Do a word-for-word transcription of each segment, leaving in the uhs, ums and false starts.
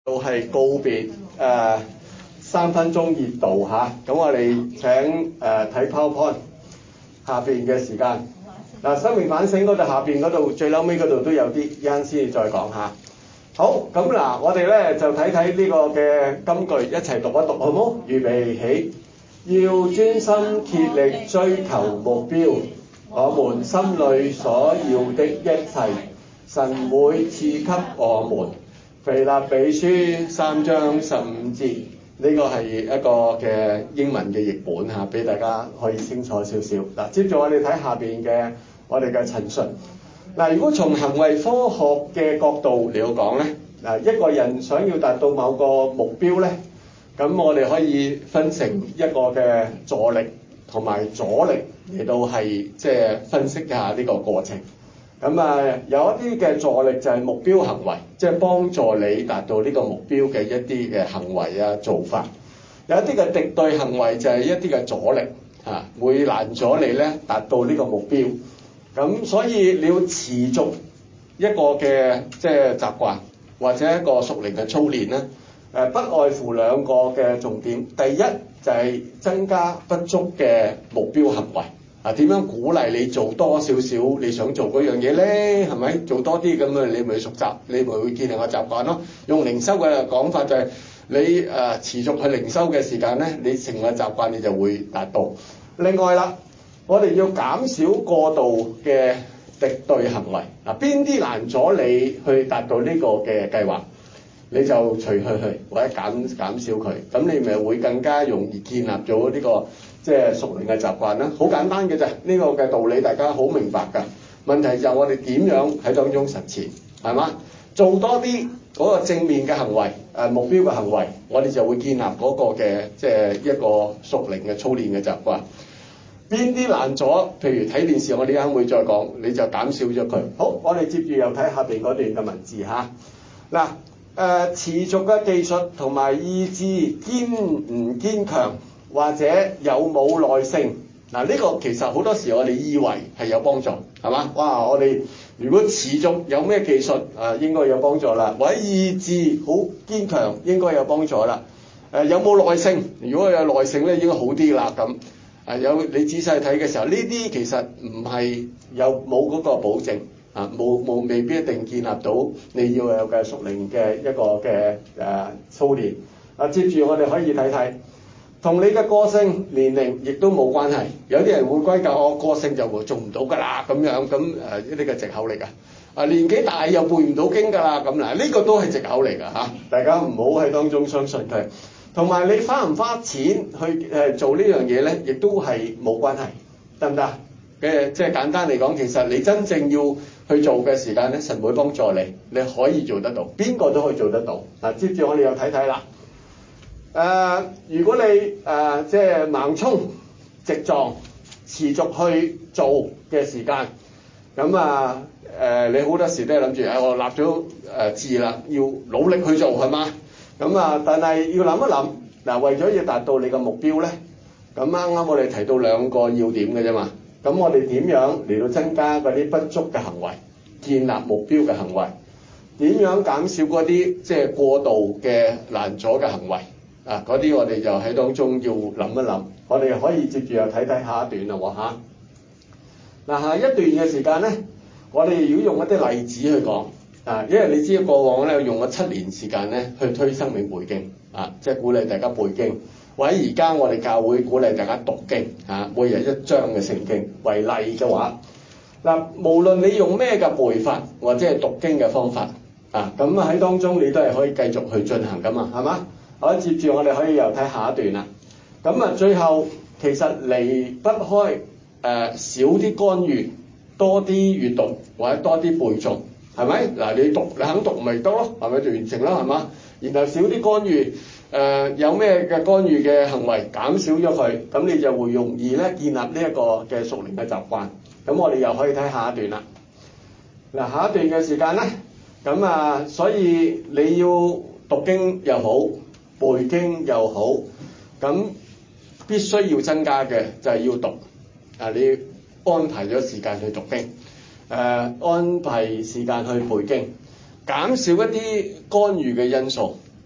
到係告別誒、呃、三分鐘熱度嚇，咁、啊、我哋請誒睇、呃、PowerPoint 下邊嘅時間。嗱、啊，生命反省嗰度下邊嗰度最嬲尾嗰度都有啲，一陣先再講下。好，咁嗱、啊，我哋咧就睇睇呢個嘅金句，一齊讀一讀好唔好？預備起，要專心竭力追求目標，我們心裏所要的一切，神會賜給我們。腓立比書三章十五節，呢個係一個嘅英文嘅譯本嚇，俾大家可以清楚少少。嗱，接住我哋睇下邊嘅我哋嘅陳述。嗱，如果從行為科學嘅角度嚟講咧，嗱，一個人想要達到某個目標咧，咁我哋可以分成一個嘅助力同埋阻力嚟到係即係分析一下呢個過程。咁啊，有一啲嘅助力就係目標行為，即係幫助你達到呢個目標嘅一啲嘅行為啊做法。有一啲嘅敵對行為就係一啲嘅阻力嚇，會攔阻你咧達到呢個目標。咁所以你要持續一個嘅即係習慣或者一個屬靈嘅操練咧，誒不外乎兩個嘅重點。第一就係增加不足嘅目標行為。啊，點樣鼓勵你做多少少你想做嗰樣嘢咧？係咪做多啲咁啊？你咪熟習，你咪會建立個習慣咯。用靈修嘅講法就係、是、你誒、呃、持續去靈修嘅時間咧，你成個習慣你就會達到。另外啦，我哋要減少過度嘅敵對行為。嗱，邊啲攔阻你去達到呢個嘅計劃，你就除去去或者減減少佢，咁你咪會更加容易建立咗呢、這個。即係屬靈嘅習慣啦，好簡單嘅啫，呢、這個嘅道理大家好明白㗎。問題就係我哋點樣喺當中實踐，係嘛？做多啲嗰個正面嘅行為，誒目標嘅行為，我哋就會建立嗰個嘅即係一個屬靈嘅操練嘅習慣。邊啲難咗？譬如睇電視，我哋啱會再講，你就減少咗佢。好，我哋接住又睇下邊嗰段嘅文字嚇。嗱，誒、呃、持續嘅技術同埋意志堅唔堅強？或者有冇耐性？嗱，呢個其實好多時我哋以為係有幫助，係嘛？哇！我哋如果持續有咩技術啊，應該有幫助啦。或者意志好堅強，應該有幫助啦。誒、啊，有冇耐性？如果有耐性咧，應該好啲啦。咁啊，有你仔細睇嘅時候，呢啲其實唔係有冇嗰個保證啊，冇冇未必一定建立到你要有嘅屬靈嘅一個嘅誒、啊、操練。啊，接住我哋可以睇睇。同你嘅個性、年齡亦都冇關係，有啲人會歸咎我個性就會做唔到㗎啦，咁樣咁誒呢啲嘅藉口嚟㗎。啊，年紀大又背唔到經㗎啦，咁嗱呢個都係藉口嚟㗎嚇，大家唔好喺當中相信佢。同埋你花唔花錢去誒做呢樣嘢咧，亦都係冇關係，得唔得？嘅即係簡單嚟講，其實你真正要去做嘅時間咧，神會幫助你，你可以做得到，邊個都可以做得到。嗱，接住我哋又睇睇啦。誒、呃，如果你誒、呃、即係盲衝直撞，持續去做嘅時間，咁啊誒，你好多時都係諗住誒，我立咗誒志啦，要努力去做係嘛？咁啊，但係要諗一諗，嗱、呃，為咗要達到你嘅目標咧，咁啱啱我哋提到兩個要點嘅啫嘛。咁我哋點樣嚟到增加嗰啲不足嘅行為，建立目標嘅行為？點樣減少嗰啲即係過度嘅攔阻嘅行為？啊！嗰啲我哋就喺當中要諗一諗，我哋可以接住又睇睇下一段啦喎嚇。嗱，下一段嘅時間咧，我哋如果用一啲例子去講啊，因為你知過往咧用咗七年時間咧去推生命背經啊，即係鼓勵大家背經，或者而家我哋教會鼓勵大家讀經啊，每日一章嘅聖經為例嘅話，嗱、啊，無論你用咩嘅背法或者係讀經嘅方法啊，咁啊喺當中你都係可以繼續去進行噶嘛，係嘛？好，接住我哋可以又睇下一段啦。咁啊，最後其實離不開誒、呃、少啲干預，多啲閱讀或者多啲背誦，係咪？嗱，你讀你肯讀咪得咯，係咪就完成啦？係嘛？然後少啲干預，誒、呃、有咩嘅干預嘅行為減少咗佢，咁你就會容易咧建立呢一個嘅屬靈嘅習慣。咁我哋又可以睇下一段啦。嗱，下一段嘅時間咧，咁啊，所以你要讀經又好，背經又好，咁必須要增加嘅就係要讀啊！你安排咗時間去讀經，誒、呃、安排時間去背經，減少一啲干預嘅因素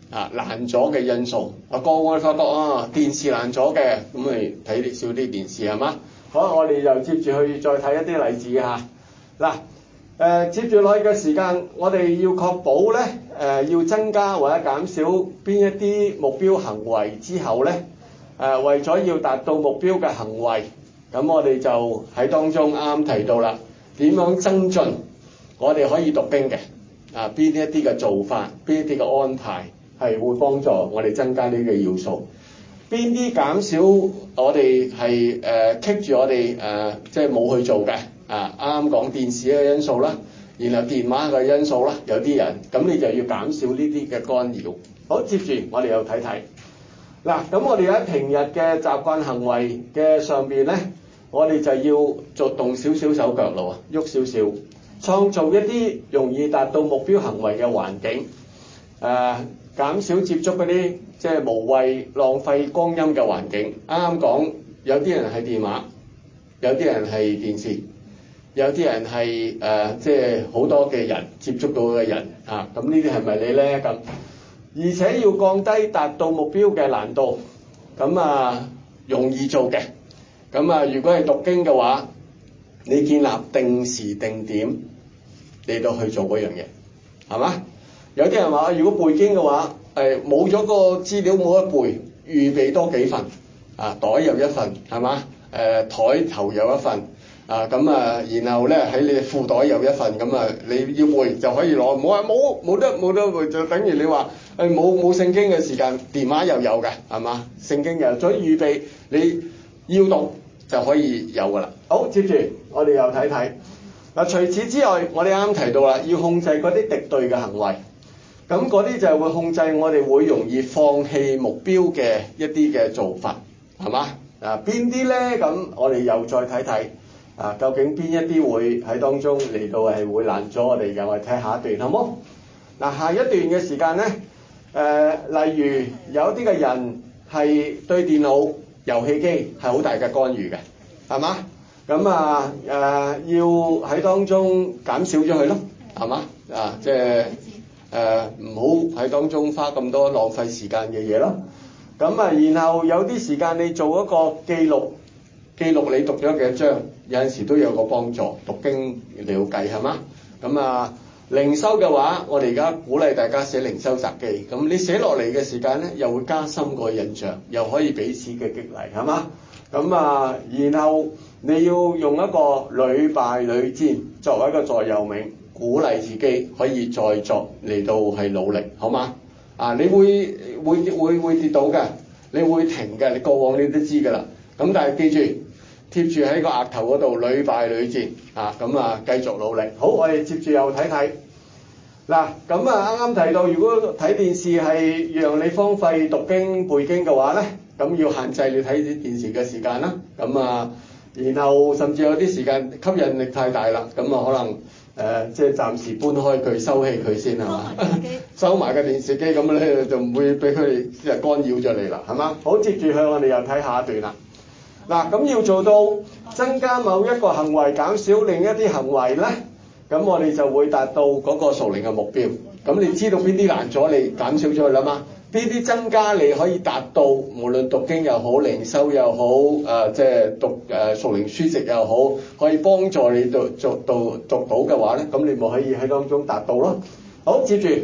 啊爛咗嘅因素。啊，個我哋發覺啊，電視爛咗嘅，咁咪睇少啲電視係嘛？好，我哋又接住去再睇一啲例子嚇。嗱，誒接住落去嘅時間，我哋要確保咧，誒、呃、要增加或者減少邊一啲目標行為之後咧，誒、呃、為咗要達到目標嘅行為，咁我哋就喺當中啱啱提到啦，點樣增進我哋可以讀經嘅啊？邊一啲嘅做法，邊一啲嘅安排係會幫助我哋增加呢個要素？邊啲減少我哋係誒棘住我哋誒、呃、即係冇去做嘅啊？啱啱講電視嘅因素啦，然後電話嘅因素啦，有啲人咁你就要減少呢啲嘅干擾。好，接住我哋又睇睇嗱，咁我哋喺平日嘅習慣行為嘅上邊咧，我哋就要做動少少手腳咯，喐少少，創造一啲容易達到目標行為嘅環境，誒、呃、減少接觸嗰啲即係無謂浪費光陰嘅環境。啱啱講有啲人係電話，有啲人係電視，有啲人係誒即係好多嘅人接觸到嘅人啊，咁呢啲係咪你咧？咁而且要降低達到目標嘅難度，咁啊容易做嘅。咁啊如果係讀經嘅話，你建立定時定點嚟到去做嗰樣嘢，係嘛？有啲人話如果背經嘅話，誒冇咗個資料冇得背，預備多幾份啊，袋有一份係嘛？誒台頭有一份啊，咁啊然後咧喺你褲袋有一份，咁啊你要背就可以攞，冇話冇冇得冇得背，就等於你話誒冇冇聖經嘅時間，電話又有嘅係嘛？聖經又所以預備你要讀就可以有㗎啦。好，接住我哋又睇睇嗱，除此之外，我哋啱啱提到啦，要控制嗰啲敵對嘅行為。咁嗰啲就係會控制我哋會容易放棄目標嘅一啲嘅做法，係嘛？啊邊啲咧？咁我哋又再睇睇啊，究竟邊一啲會喺當中嚟到係會爛咗我哋嘅？我哋睇下一段好冇？嗱，下一段嘅時間咧，誒、呃、例如有啲嘅人係對電腦遊戲機係好大嘅干預嘅，係嘛？咁啊誒、呃、要喺當中減少咗佢咯，係嘛？啊即係。誒唔好喺當中花咁多浪費時間嘅嘢咯。咁啊，然後有啲時間你做一個記錄，記錄你讀咗幾多章，有陣時都有個幫助。讀經了計係嘛？咁啊，靈修嘅話，我哋而家鼓勵大家寫靈修札記。咁你寫落嚟嘅時間咧，又會加深個印象，又可以彼此嘅激勵係嘛？咁啊，然後你要用一個屢敗屢戰作為一個座右銘。鼓勵自己可以再作嚟到係努力，好嗎？啊，你會會會會跌倒嘅，你會停嘅，你過往你都知㗎啦。咁但係記住貼住喺個額頭嗰度，屢敗屢戰啊！咁啊，繼續努力。好，我哋接住又睇睇嗱。咁啊，啱啱提到，如果睇電視係讓你荒廢讀經背經嘅話咧，咁要限制你睇啲電視嘅時間啦。咁啊，然後甚至有啲時間吸引力太大啦，咁啊可能。誒、呃，即係暫時搬開佢，收起佢先係嘛？收埋個電視機，咁咧就唔會俾佢哋即係干擾咗你啦，係嘛？好，接住向我哋又睇下一段啦。嗱，咁要做到增加某一個行為，減少另一啲行為咧，咁我哋就會達到嗰個屬靈嘅目標。咁你知道邊啲難咗，你減少咗佢啦嘛？邊啲增加你可以達到，無論讀經又好，靈修又好，誒、呃、即係讀誒屬靈書籍又好，可以幫助你讀做到讀到嘅話咧，咁你咪可以喺當中達到咯。好，接住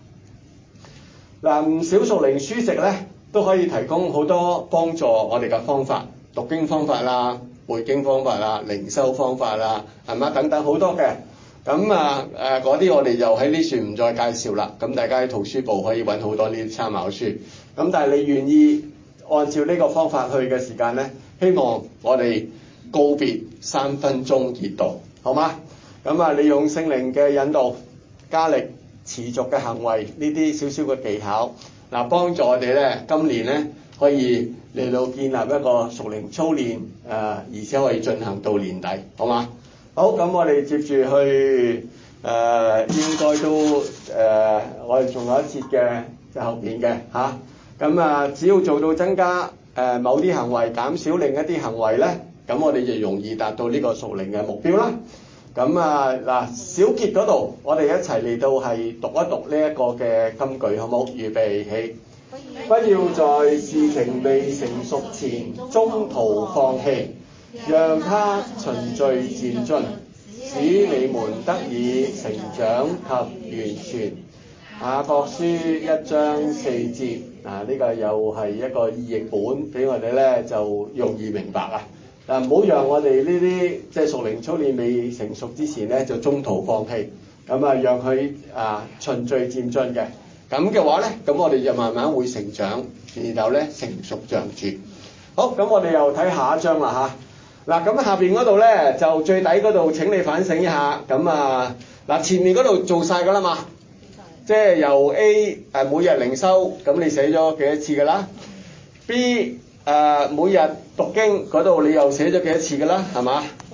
嗱，唔少屬靈書籍咧都可以提供好多幫助我哋嘅方法，讀經方法啦、背經方法啦、靈修方法啦，係嘛？等等好多嘅。咁啊誒嗰啲我哋就喺呢處唔再介紹啦。咁大家喺圖書部可以揾好多呢啲參考書。咁但係你願意按照呢個方法去嘅時間咧，希望我哋告別三分鐘熱度，好嗎？咁啊，利用聖靈嘅引導、加力、持續嘅行為呢啲少少嘅技巧，嗱幫助我哋咧今年咧可以嚟到建立一個屬靈操練，誒、呃、而且可以進行到年底，好嗎？好，咁我哋接住去誒、呃，應該都誒、呃，我哋仲有一節嘅就後邊嘅嚇。咁啊，只要做到增加誒、呃、某啲行為，減少另一啲行為咧，咁我哋就容易達到呢個屬靈嘅目標啦。咁咁啊嗱，小結嗰度，我哋一齊嚟到係讀一讀呢一個嘅金句，好冇？預備起，不要在事情未成熟前中途放棄，讓它循序漸進，使你們得以成長及完全。雅各書一章四節，嗱、這、呢個又係一個意譯本，俾我哋咧就容易明白啊！嗱，唔好讓我哋呢啲即係屬靈操練未成熟之前咧，就中途放棄。咁啊，讓佢啊循序漸進嘅。咁嘅話咧，咁我哋就慢慢會成長，然後咧成熟長住。好，咁我哋又睇下一章啦吓，嗱，咁下邊嗰度咧就最底嗰度請你反省一下。咁啊嗱，前面嗰度做晒㗎啦嘛，即係由 A 誒每日靈修，咁你寫咗幾多次㗎啦 ？B 誒、呃、每日讀經嗰度你又寫咗幾多次㗎啦？係嘛？